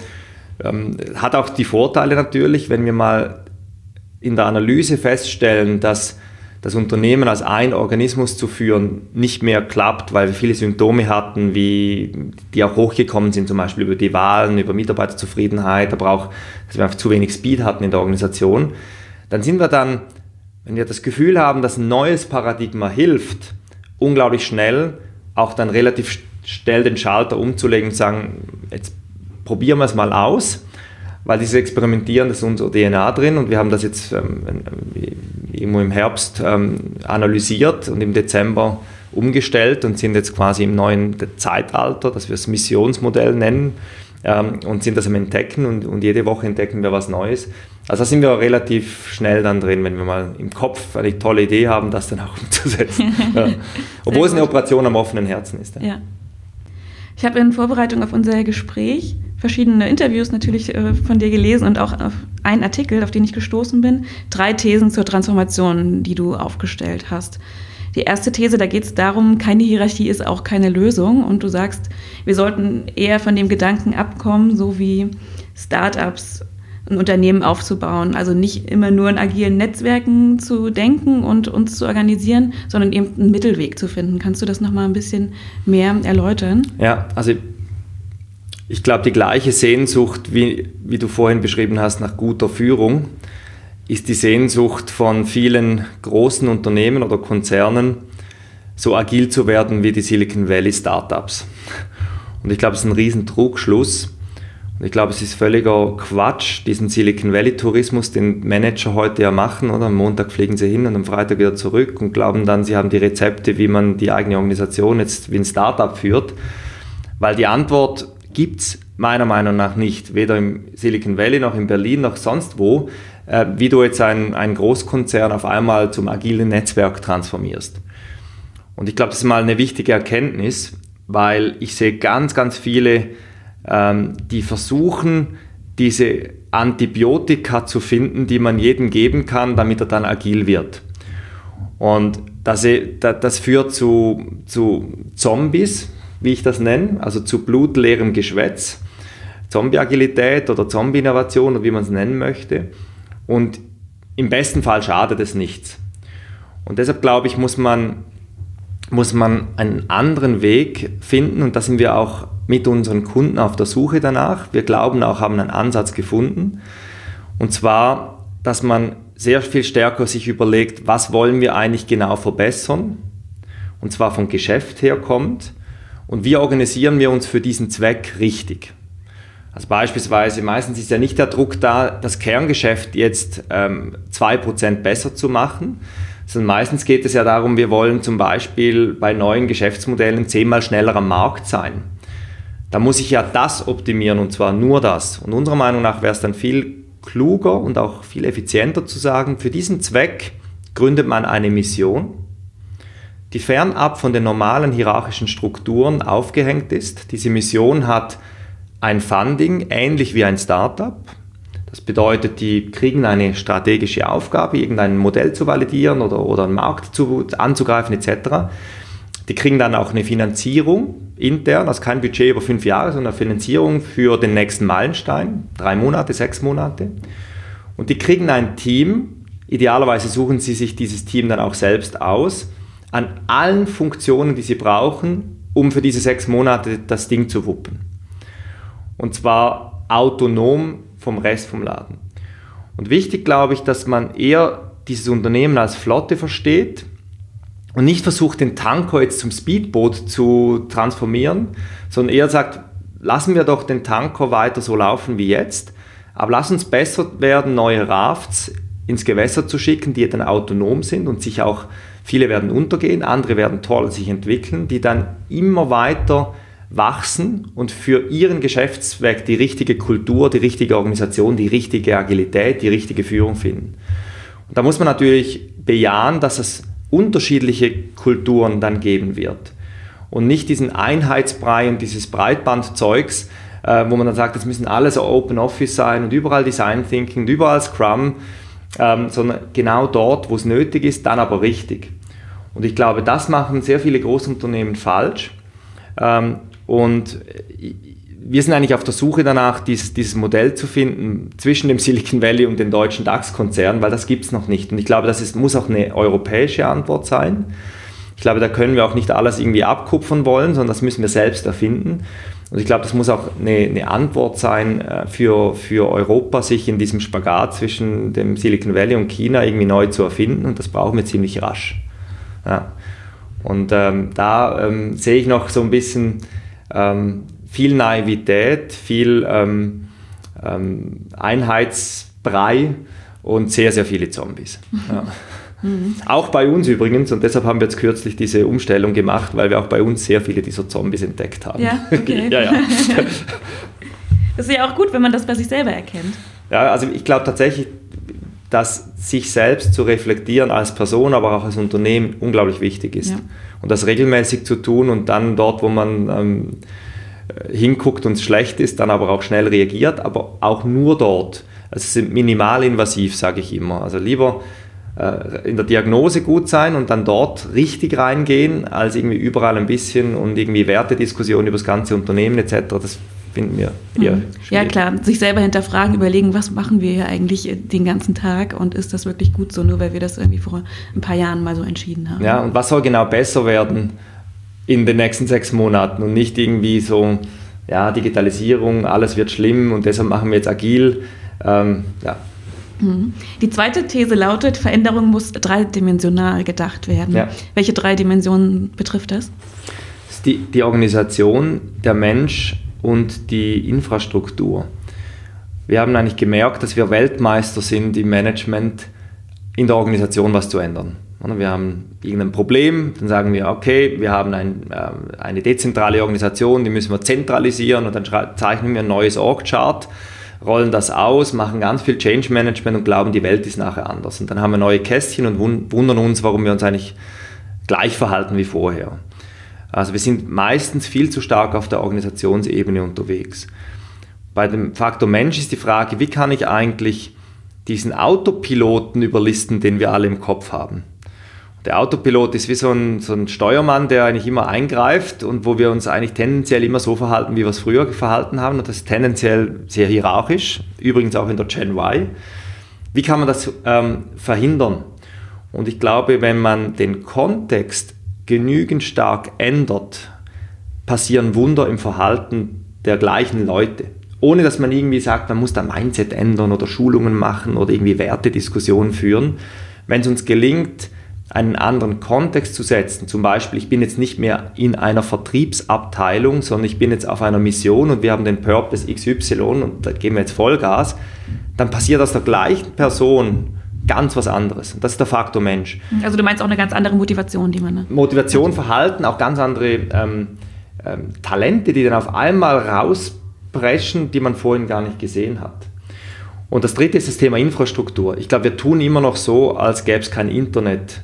hat auch die Vorteile natürlich, wenn wir mal in der Analyse feststellen, dass das Unternehmen als ein Organismus zu führen nicht mehr klappt, weil wir viele Symptome hatten, die auch hochgekommen sind, zum Beispiel über die Wahlen, über Mitarbeiterzufriedenheit, aber auch, dass wir einfach zu wenig Speed hatten in der Organisation. Dann sind wir dann, wenn wir das Gefühl haben, dass ein neues Paradigma hilft, unglaublich schnell, auch dann relativ schnell den Schalter umzulegen und sagen, jetzt probieren wir es mal aus, weil dieses Experimentieren, das ist unsere DNA drin und wir haben das jetzt irgendwo im Herbst analysiert und im Dezember umgestellt und sind jetzt quasi im neuen Zeitalter, das wir das Missionsmodell nennen, und sind das am Entdecken und jede Woche entdecken wir was Neues. Also da sind wir relativ schnell dann drin, wenn wir mal im Kopf eine tolle Idee haben, das dann auch umzusetzen. Ja. Obwohl es eine Operation am offenen Herzen ist. Ja. Ich habe in Vorbereitung auf unser Gespräch verschiedene Interviews natürlich von dir gelesen und auch auf einen Artikel, auf den ich gestoßen bin. 3 Thesen zur Transformation, die du aufgestellt hast. Die erste These, da geht es darum, keine Hierarchie ist auch keine Lösung. Und du sagst, wir sollten eher von dem Gedanken abkommen, so wie Startups ein Unternehmen aufzubauen. Also nicht immer nur in agilen Netzwerken zu denken und uns zu organisieren, sondern eben einen Mittelweg zu finden. Kannst du das nochmal ein bisschen mehr erläutern? Ja, also ich glaube, die gleiche Sehnsucht, wie du vorhin beschrieben hast, nach guter Führung, ist die Sehnsucht von vielen großen Unternehmen oder Konzernen, so agil zu werden wie die Silicon Valley Startups. Und ich glaube, es ist ein riesen Trugschluss. Und ich glaube, es ist völliger Quatsch, diesen Silicon Valley Tourismus, den Manager heute ja machen, oder? Am Montag fliegen sie hin und am Freitag wieder zurück und glauben dann, sie haben die Rezepte, wie man die eigene Organisation jetzt wie ein Startup führt. Weil die Antwort gibt es meiner Meinung nach nicht, weder im Silicon Valley noch in Berlin noch sonst wo, wie du jetzt einen Großkonzern auf einmal zum agilen Netzwerk transformierst. Und ich glaube, das ist mal eine wichtige Erkenntnis, weil ich sehe ganz, ganz viele, die versuchen, diese Antibiotika zu finden, die man jedem geben kann, damit er dann agil wird. Und das führt zu Zombies, wie ich das nenne, also zu blutleerem Geschwätz, Zombie-Agilität oder Zombie-Innovation oder wie man es nennen möchte. Und im besten Fall schadet es nichts. Und deshalb glaube ich, muss man einen anderen Weg finden und da sind wir auch mit unseren Kunden auf der Suche danach. Wir glauben auch, haben einen Ansatz gefunden. Und zwar, dass man sehr viel stärker sich überlegt, was wollen wir eigentlich genau verbessern? Und zwar vom Geschäft her kommt. Und wie organisieren wir uns für diesen Zweck richtig? Also beispielsweise, meistens ist ja nicht der Druck da, das Kerngeschäft jetzt 2% besser zu machen, sondern meistens geht es ja darum, wir wollen zum Beispiel bei neuen Geschäftsmodellen 10-mal schneller am Markt sein. Da muss ich ja das optimieren und zwar nur das. Und unserer Meinung nach wäre es dann viel kluger und auch viel effizienter zu sagen, für diesen Zweck gründet man eine Mission, die fernab von den normalen hierarchischen Strukturen aufgehängt ist. Diese Mission hat ein Funding, ähnlich wie ein Startup. Das bedeutet, die kriegen eine strategische Aufgabe, irgendein Modell zu validieren oder einen Markt anzugreifen etc. Die kriegen dann auch eine Finanzierung intern, also kein Budget über 5 Jahre, sondern eine Finanzierung für den nächsten Meilenstein, 3 Monate, 6 Monate. Und die kriegen ein Team, idealerweise suchen sie sich dieses Team dann auch selbst aus, an allen Funktionen, die sie brauchen, um für diese 6 Monate das Ding zu wuppen. Und zwar autonom vom Rest vom Laden. Und wichtig, glaube ich, dass man eher dieses Unternehmen als Flotte versteht und nicht versucht, den Tanker jetzt zum Speedboot zu transformieren, sondern eher sagt, lassen wir doch den Tanker weiter so laufen wie jetzt, aber lass uns besser werden, neue Rafts ins Gewässer zu schicken, die dann autonom sind und sich auch, viele werden untergehen, andere werden toll sich entwickeln, die dann immer weiter wachsen und für ihren Geschäftszweck die richtige Kultur, die richtige Organisation, die richtige Agilität, die richtige Führung finden. Und da muss man natürlich bejahen, dass es unterschiedliche Kulturen dann geben wird und nicht diesen Einheitsbrei und dieses Breitbandzeugs, wo man dann sagt, es müssen alle so Open Office sein und überall Design Thinking und überall Scrum, sondern genau dort, wo es nötig ist, dann aber richtig. Und ich glaube, das machen sehr viele Großunternehmen falsch. Und wir sind eigentlich auf der Suche danach, dieses Modell zu finden zwischen dem Silicon Valley und den deutschen DAX-Konzernen, weil das gibt es noch nicht. Und ich glaube, muss auch eine europäische Antwort sein. Ich glaube, da können wir auch nicht alles irgendwie abkupfern wollen, sondern das müssen wir selbst erfinden. Und ich glaube, das muss auch eine Antwort sein für Europa, sich in diesem Spagat zwischen dem Silicon Valley und China irgendwie neu zu erfinden. Und das brauchen wir ziemlich rasch. Ja. Und da sehe ich noch so ein bisschen viel Naivität, viel Einheitsbrei und sehr, sehr viele Zombies. Ja. Auch bei uns übrigens, und deshalb haben wir jetzt kürzlich diese Umstellung gemacht, weil wir auch bei uns sehr viele dieser Zombies entdeckt haben. Ja, okay. Ja. Das ist ja auch gut, wenn man das bei sich selber erkennt. Ja, also ich glaube tatsächlich, dass sich selbst zu reflektieren als Person, aber auch als Unternehmen unglaublich wichtig ist. Ja. Und das regelmäßig zu tun und dann dort, wo man hinguckt und es schlecht ist, dann aber auch schnell reagiert, aber auch nur dort. Also es sind minimalinvasiv, sage ich immer. Also lieber in der Diagnose gut sein und dann dort richtig reingehen, als irgendwie überall ein bisschen und irgendwie Wertediskussionen über das ganze Unternehmen etc. Das finden wir eher schwierig. Ja klar, sich selber hinterfragen, überlegen, was machen wir hier eigentlich den ganzen Tag und ist das wirklich gut so, nur weil wir das irgendwie vor ein paar Jahren mal so entschieden haben. Ja, und was soll genau besser werden in den nächsten 6 Monaten und nicht irgendwie so, ja, Digitalisierung, alles wird schlimm und deshalb machen wir jetzt agil. Die zweite These lautet, Veränderung muss dreidimensional gedacht werden. Ja. Welche 3 Dimensionen betrifft das? Das ist die Organisation, der Mensch und die Infrastruktur. Wir haben eigentlich gemerkt, dass wir Weltmeister sind im Management, in der Organisation was zu ändern. Wir haben irgendein Problem, dann sagen wir, okay, wir haben eine dezentrale Organisation, die müssen wir zentralisieren und dann zeichnen wir ein neues Org-Chart, rollen das aus, machen ganz viel Change Management und glauben, die Welt ist nachher anders. Und dann haben wir neue Kästchen und wundern uns, warum wir uns eigentlich gleich verhalten wie vorher. Also wir sind meistens viel zu stark auf der Organisationsebene unterwegs. Bei dem Faktor Mensch ist die Frage, wie kann ich eigentlich diesen Autopiloten überlisten, den wir alle im Kopf haben. Der Autopilot ist wie so ein Steuermann, der eigentlich immer eingreift und wo wir uns eigentlich tendenziell immer so verhalten, wie wir es früher verhalten haben. Und das ist tendenziell sehr hierarchisch, übrigens auch in der Gen Y. Wie kann man das verhindern? Und ich glaube, wenn man den Kontext genügend stark ändert, passieren Wunder im Verhalten der gleichen Leute. Ohne dass man irgendwie sagt, man muss da Mindset ändern oder Schulungen machen oder irgendwie Wertediskussionen führen. Wenn es uns gelingt, einen anderen Kontext zu setzen, zum Beispiel, ich bin jetzt nicht mehr in einer Vertriebsabteilung, sondern ich bin jetzt auf einer Mission und wir haben den Purpose XY und da geben wir jetzt Vollgas, dann passiert aus der gleichen Person ganz was anderes. Und das ist der Faktor Mensch. Also du meinst auch eine ganz andere Motivation, die man... Motivation, Verhalten, auch ganz andere Talente, die dann auf einmal rauspreschen, die man vorhin gar nicht gesehen hat. Und das dritte ist das Thema Infrastruktur. Ich glaube, wir tun immer noch so, als gäbe es kein Internet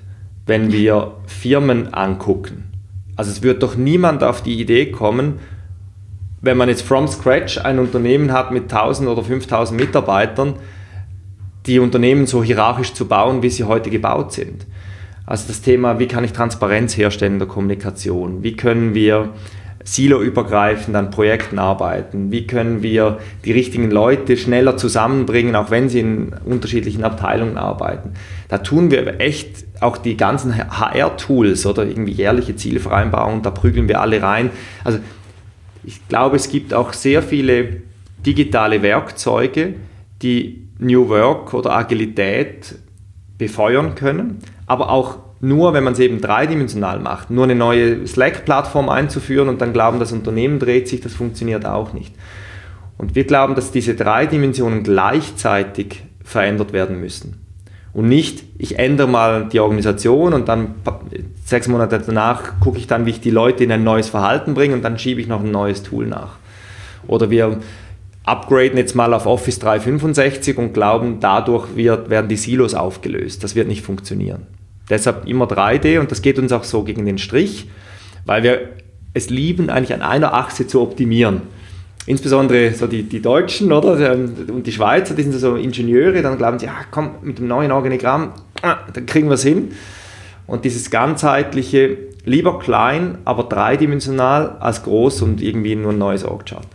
wenn wir Firmen angucken. Also es wird doch niemand auf die Idee kommen, wenn man jetzt from scratch ein Unternehmen hat mit 1000 oder 5000 Mitarbeitern, die Unternehmen so hierarchisch zu bauen, wie sie heute gebaut sind. Also das Thema, wie kann ich Transparenz herstellen in der Kommunikation? Wie können wir siloübergreifend an Projekten arbeiten? Wie können wir die richtigen Leute schneller zusammenbringen, auch wenn sie in unterschiedlichen Abteilungen arbeiten? Da tun wir echt auch die ganzen HR-Tools oder irgendwie jährliche Zielvereinbarungen, da prügeln wir alle rein. Also ich glaube, es gibt auch sehr viele digitale Werkzeuge, die New Work oder Agilität befeuern können, aber auch nur, wenn man es eben dreidimensional macht. Nur eine neue Slack-Plattform einzuführen und dann glauben, das Unternehmen dreht sich, das funktioniert auch nicht. Und wir glauben, dass diese 3 Dimensionen gleichzeitig verändert werden müssen. Und nicht, ich ändere mal die Organisation und dann 6 Monate danach gucke ich dann, wie ich die Leute in ein neues Verhalten bringe und dann schiebe ich noch ein neues Tool nach. Oder wir upgraden jetzt mal auf Office 365 und glauben, dadurch werden die Silos aufgelöst. Das wird nicht funktionieren. Deshalb immer 3D und das geht uns auch so gegen den Strich, weil wir es lieben, eigentlich an einer Achse zu optimieren. Insbesondere so die Deutschen, oder? Und die Schweizer, die sind so Ingenieure, dann glauben sie, komm, mit dem neuen Organigramm, dann kriegen wir es hin. Und dieses ganzheitliche, lieber klein, aber dreidimensional als groß und irgendwie nur ein neues Org-Chart.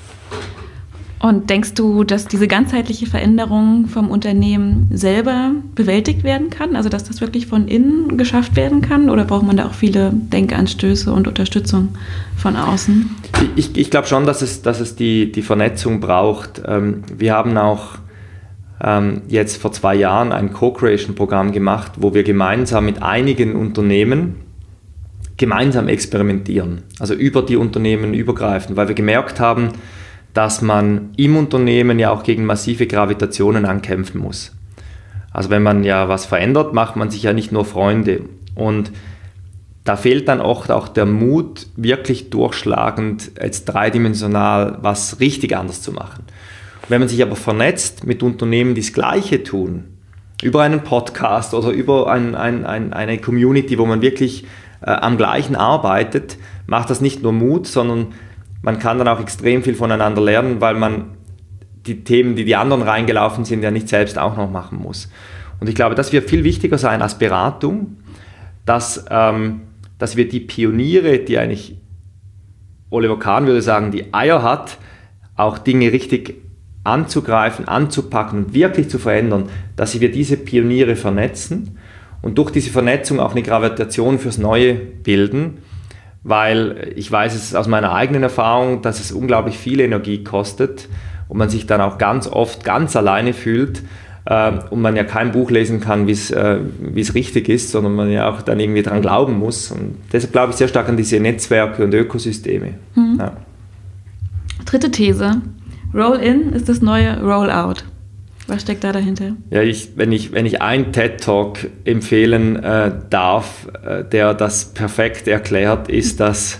Und denkst du, dass diese ganzheitliche Veränderung vom Unternehmen selber bewältigt werden kann? Also dass das wirklich von innen geschafft werden kann? Oder braucht man da auch viele Denkanstöße und Unterstützung von außen? Ich glaube schon, dass es die Vernetzung braucht. Wir haben auch jetzt vor 2 Jahren ein Co-Creation-Programm gemacht, wo wir gemeinsam mit einigen Unternehmen gemeinsam experimentieren. Also über die Unternehmen übergreifend, weil wir gemerkt haben, dass man im Unternehmen ja auch gegen massive Gravitationen ankämpfen muss. Also wenn man ja was verändert, macht man sich ja nicht nur Freunde. Und da fehlt dann oft auch der Mut, wirklich durchschlagend jetzt dreidimensional was richtig anders zu machen. Und wenn man sich aber vernetzt mit Unternehmen, die das Gleiche tun, über einen Podcast oder über eine Community, wo man wirklich am Gleichen arbeitet, macht das nicht nur Mut, sondern man kann dann auch extrem viel voneinander lernen, weil man die Themen, die anderen reingelaufen sind, ja nicht selbst auch noch machen muss. Und ich glaube, das wird viel wichtiger sein als Beratung, dass wir die Pioniere, die eigentlich, Oliver Kahn würde sagen, die Eier hat, auch Dinge richtig anzugreifen, anzupacken und wirklich zu verändern, dass wir diese Pioniere vernetzen und durch diese Vernetzung auch eine Gravitation fürs Neue bilden. Weil ich weiß es aus meiner eigenen Erfahrung, dass es unglaublich viel Energie kostet und man sich dann auch ganz oft ganz alleine fühlt und man ja kein Buch lesen kann, wie es richtig ist, sondern man ja auch dann irgendwie dran glauben muss. Und deshalb glaube ich sehr stark an diese Netzwerke und Ökosysteme. Mhm. Ja. 3. These. Roll-in ist das neue Roll-out. Was steckt da dahinter? Ja, wenn ich einen TED-Talk empfehlen darf, der das perfekt erklärt, ist das,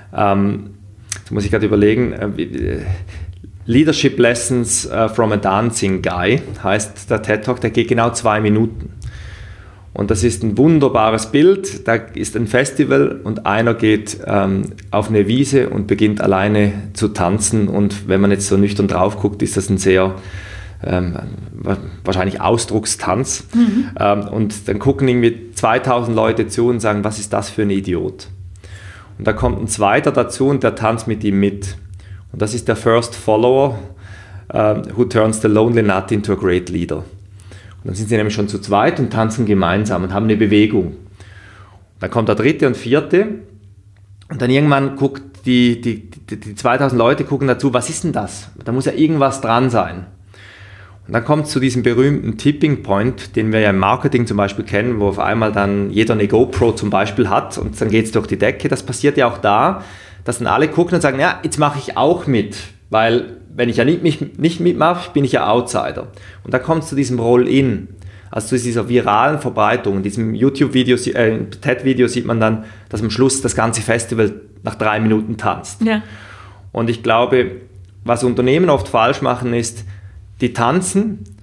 jetzt muss ich gerade überlegen, Leadership Lessons from a Dancing Guy heißt der TED-Talk, der geht genau 2 Minuten. Und das ist ein wunderbares Bild, da ist ein Festival und einer geht auf eine Wiese und beginnt alleine zu tanzen und wenn man jetzt so nüchtern drauf guckt, ist das ein sehr wahrscheinlich Ausdruckstanz. Und dann gucken irgendwie 2000 Leute zu und sagen, was ist das für ein Idiot? Und da kommt ein zweiter dazu und der tanzt mit ihm mit. Und das ist der First Follower, who turns the lonely nut into a great leader. Und dann sind sie nämlich schon zu zweit und tanzen gemeinsam und haben eine Bewegung. Dann kommt der 3. und 4. und dann irgendwann guckt die 2000 Leute gucken dazu, was ist denn das? Da muss ja irgendwas dran sein. Und dann kommt es zu diesem berühmten Tipping Point, den wir ja im Marketing zum Beispiel kennen, wo auf einmal dann jeder eine GoPro zum Beispiel hat und dann geht es durch die Decke. Das passiert ja auch da, dass dann alle gucken und sagen, ja, jetzt mache ich auch mit, weil wenn ich ja nicht mitmache, bin ich ja Outsider. Und da kommt es zu diesem Roll-in, also zu dieser viralen Verbreitung. In diesem YouTube-Video, TED-Video sieht man dann, dass am Schluss das ganze Festival nach 3 Minuten tanzt. Ja. Und ich glaube, was Unternehmen oft falsch machen ist, die tanzen,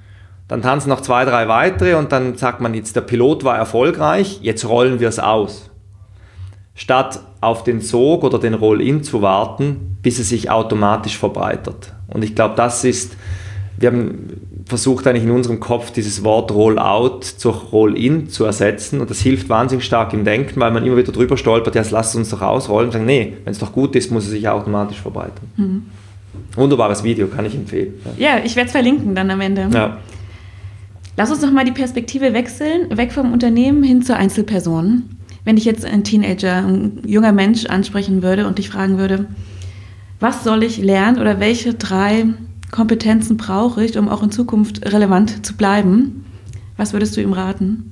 Dann tanzen noch 2, 3 weitere und dann sagt man jetzt, der Pilot war erfolgreich, jetzt rollen wir es aus. Statt auf den Sog oder den Roll-In zu warten, bis es sich automatisch verbreitert. Und ich glaube, wir haben versucht eigentlich in unserem Kopf dieses Wort Roll-Out durch Roll-In zu ersetzen und das hilft wahnsinnig stark im Denken, weil man immer wieder drüber stolpert, jetzt lasst uns doch ausrollen und sagen, nee, wenn es doch gut ist, muss es sich automatisch verbreitern. Mhm. Wunderbares Video, kann ich empfehlen. Ja, ich werde es verlinken dann am Ende. Ja. Lass uns noch mal die Perspektive wechseln, weg vom Unternehmen hin zur Einzelperson. Wenn ich jetzt einen Teenager, ein junger Mensch ansprechen würde und dich fragen würde, was soll ich lernen oder welche 3 Kompetenzen brauche ich, um auch in Zukunft relevant zu bleiben? Was würdest du ihm raten?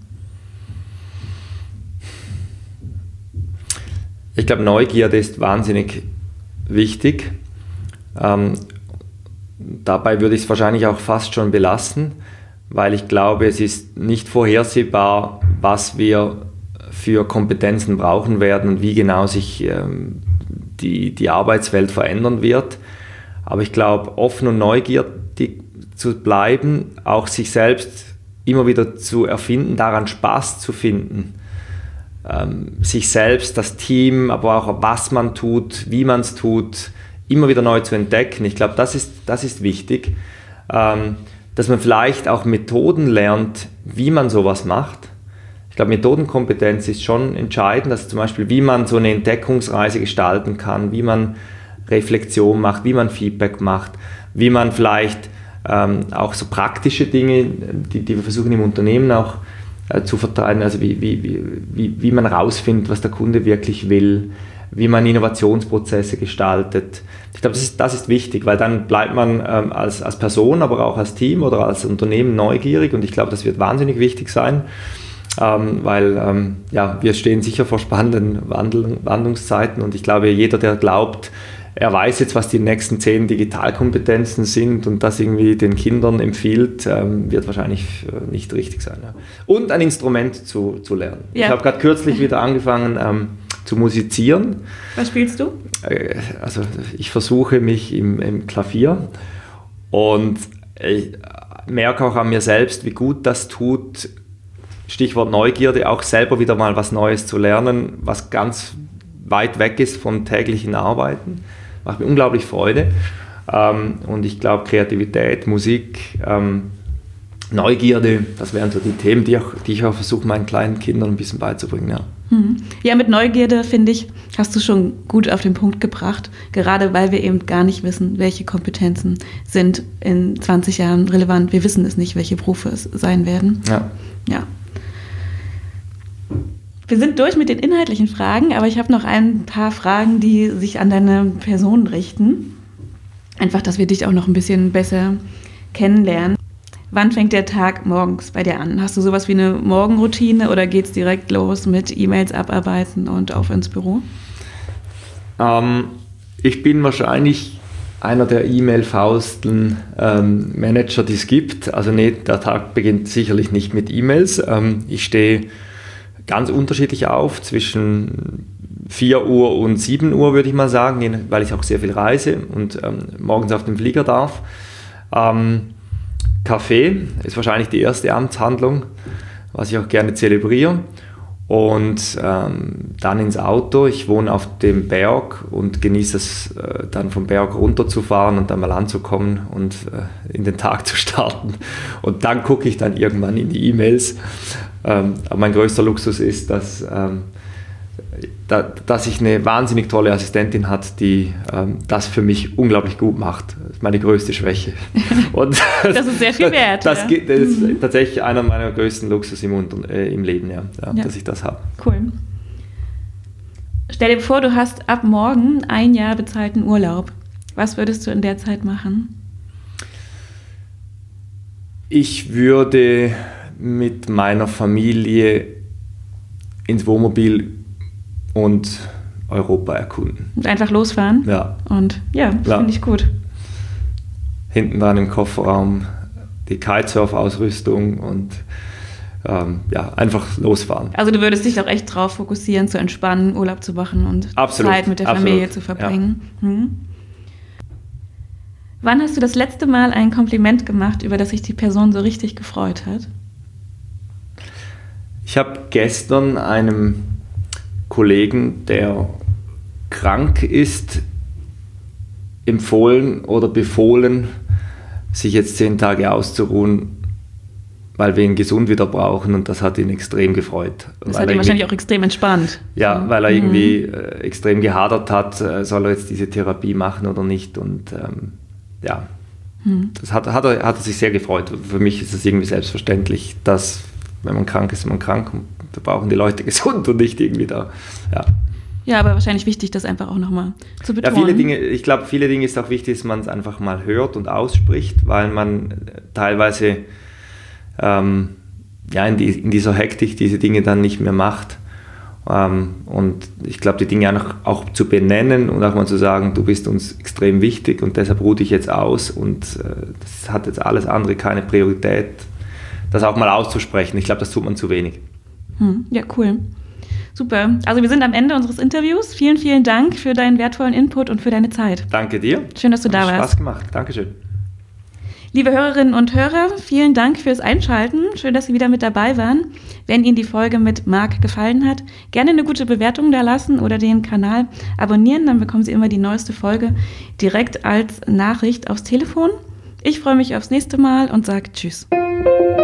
Ich glaube, Neugierde ist wahnsinnig wichtig. Dabei würde ich es wahrscheinlich auch fast schon belassen, weil ich glaube, es ist nicht vorhersehbar, was wir für Kompetenzen brauchen werden und wie genau sich die Arbeitswelt verändern wird. Aber ich glaube, offen und neugierig zu bleiben, auch sich selbst immer wieder zu erfinden, daran Spaß zu finden, sich selbst, das Team, aber auch was man tut, wie man es tut, immer wieder neu zu entdecken. Ich glaube, das ist wichtig, dass man vielleicht auch Methoden lernt, wie man sowas macht. Ich glaube, Methodenkompetenz ist schon entscheidend, also zum Beispiel, wie man so eine Entdeckungsreise gestalten kann, wie man Reflexion macht, wie man Feedback macht, wie man vielleicht auch so praktische Dinge, die wir versuchen im Unternehmen auch zu vertreiben, also wie man rausfindet, was der Kunde wirklich will, wie man Innovationsprozesse gestaltet. Ich glaube, das ist wichtig, weil dann bleibt man als Person, aber auch als Team oder als Unternehmen neugierig und ich glaube, das wird wahnsinnig wichtig sein. Weil wir stehen sicher vor spannenden Wandlungszeiten und ich glaube, jeder, der glaubt, er weiß jetzt, was die nächsten 10 Digitalkompetenzen sind und das irgendwie den Kindern empfiehlt, wird wahrscheinlich nicht richtig sein. Ja. Und ein Instrument zu lernen. Ja. Ich habe gerade kürzlich wieder angefangen zu musizieren. Was spielst du? Also ich versuche mich im Klavier und ich merke auch an mir selbst, wie gut das tut, Stichwort Neugierde, auch selber wieder mal was Neues zu lernen, was ganz weit weg ist vom täglichen Arbeiten. Macht mir unglaublich Freude. Und ich glaube, Kreativität, Musik, Neugierde, das wären so die Themen, die ich auch versuche, meinen kleinen Kindern ein bisschen beizubringen. Ja. Ja, mit Neugierde, finde ich, hast du schon gut auf den Punkt gebracht, gerade weil wir eben gar nicht wissen, welche Kompetenzen sind in 20 Jahren relevant. Wir wissen es nicht, welche Berufe es sein werden. Ja. Wir sind durch mit den inhaltlichen Fragen, aber ich habe noch ein paar Fragen, die sich an deine Person richten. Einfach, dass wir dich auch noch ein bisschen besser kennenlernen. Wann fängt der Tag morgens bei dir an? Hast du sowas wie eine Morgenroutine oder geht es direkt los mit E-Mails abarbeiten und auf ins Büro? Ich bin wahrscheinlich einer der E-Mail-faulsten Manager, die es gibt. Also der Tag beginnt sicherlich nicht mit E-Mails. Ich stehe ganz unterschiedlich auf, zwischen 4 Uhr und 7 Uhr würde ich mal sagen, weil ich auch sehr viel reise und morgens auf den Flieger darf. Kaffee ist wahrscheinlich die erste Amtshandlung, was ich auch gerne zelebriere. Und dann ins Auto. Ich wohne auf dem Berg und genieße es, dann vom Berg runterzufahren und dann mal anzukommen und in den Tag zu starten. Und dann gucke ich dann irgendwann in die E-Mails. Aber mein größter Luxus ist, dass ich eine wahnsinnig tolle Assistentin hat, die das für mich unglaublich gut macht. Das ist meine größte Schwäche. Und das ist sehr viel wert. Das ist tatsächlich einer meiner größten Luxus im Leben, dass ich das habe. Cool. Stell dir vor, du hast ab morgen 1 Jahr bezahlten Urlaub. Was würdest du in der Zeit machen? Ich würde mit meiner Familie ins Wohnmobil und Europa erkunden. Und einfach losfahren? Ja. Und finde ich gut. Hinten dran im Kofferraum die Kitesurf-Ausrüstung und einfach losfahren. Also du würdest dich auch echt drauf fokussieren, zu entspannen, Urlaub zu machen und Zeit mit der Familie zu verbringen. Ja. Wann hast du das letzte Mal ein Kompliment gemacht, über das sich die Person so richtig gefreut hat? Ich habe gestern einem Kollegen, der krank ist, empfohlen oder befohlen, sich jetzt 10 Tage auszuruhen, weil wir ihn gesund wieder brauchen, und das hat ihn extrem gefreut. Das hat ihn wahrscheinlich auch extrem entspannt. Ja, weil er irgendwie extrem gehadert hat, soll er jetzt diese Therapie machen oder nicht, und das hat er sich sehr gefreut. Für mich ist es irgendwie selbstverständlich, dass, wenn man krank ist man krank, und wir brauchen die Leute gesund und nicht irgendwie da, Ja, aber wahrscheinlich wichtig, das einfach auch nochmal zu betonen. Ja, ich glaube, viele Dinge ist auch wichtig, dass man es einfach mal hört und ausspricht, weil man teilweise in dieser Hektik diese Dinge dann nicht mehr macht. Und ich glaube, die Dinge auch zu benennen und auch mal zu sagen, du bist uns extrem wichtig und deshalb ruhe dich jetzt aus, und das hat jetzt alles andere keine Priorität, das auch mal auszusprechen. Ich glaube, das tut man zu wenig. Ja, cool. Super. Also wir sind am Ende unseres Interviews. Vielen, vielen Dank für deinen wertvollen Input und für deine Zeit. Danke dir. Schön, dass du da warst. Hat Spaß gemacht. Dankeschön. Liebe Hörerinnen und Hörer, vielen Dank fürs Einschalten. Schön, dass Sie wieder mit dabei waren. Wenn Ihnen die Folge mit Marc gefallen hat, gerne eine gute Bewertung da lassen oder den Kanal abonnieren. Dann bekommen Sie immer die neueste Folge direkt als Nachricht aufs Telefon. Ich freue mich aufs nächste Mal und sage Tschüss.